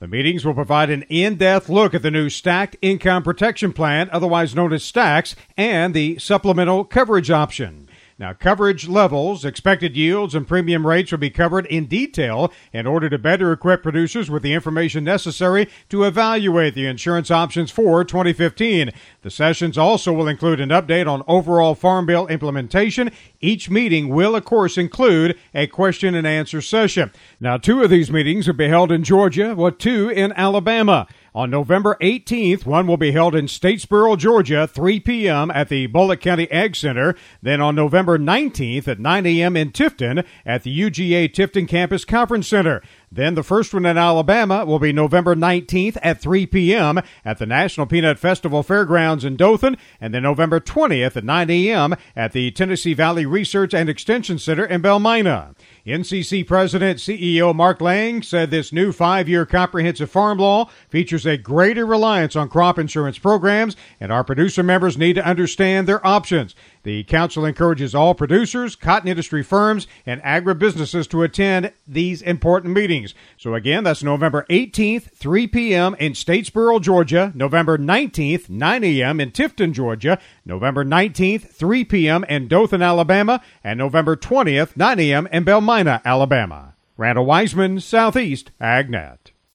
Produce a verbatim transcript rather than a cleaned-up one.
The meetings will provide an in-depth look at the new Stacked Income Protection Plan, otherwise known as STACS, and the supplemental coverage option. Now, coverage levels, expected yields, and premium rates will be covered in detail in order to better equip producers with the information necessary to evaluate the insurance options for twenty fifteen. The sessions also will include an update on overall Farm Bill implementation. Each meeting will, of course, include a question and answer session. Now, two of these meetings will be held in Georgia, while two in Alabama. On November eighteenth, one will be held in Statesboro, Georgia, three p.m. at the Bullock County Ag Center. Then on November nineteenth at nine a.m. in Tifton at the U G A Tifton Campus Conference Center. Then the first one in Alabama will be November nineteenth at three p.m. at the National Peanut Festival Fairgrounds in Dothan, and then November twentieth at nine a.m. at the Tennessee Valley Research and Extension Center in Belmina. N C C President C E O Mark Lang said this new five-year comprehensive farm law features a greater reliance on crop insurance programs, and our producer members need to understand their options. The council encourages all producers, cotton industry firms, and agribusinesses to attend these important meetings. So again, that's November eighteenth, three p.m. in Statesboro, Georgia, November nineteenth, nine a.m. in Tifton, Georgia, November nineteenth, three p.m. in Dothan, Alabama, and November twentieth, nine a.m. in Belmina, Alabama. Randall Wiseman, Southeast AgNet.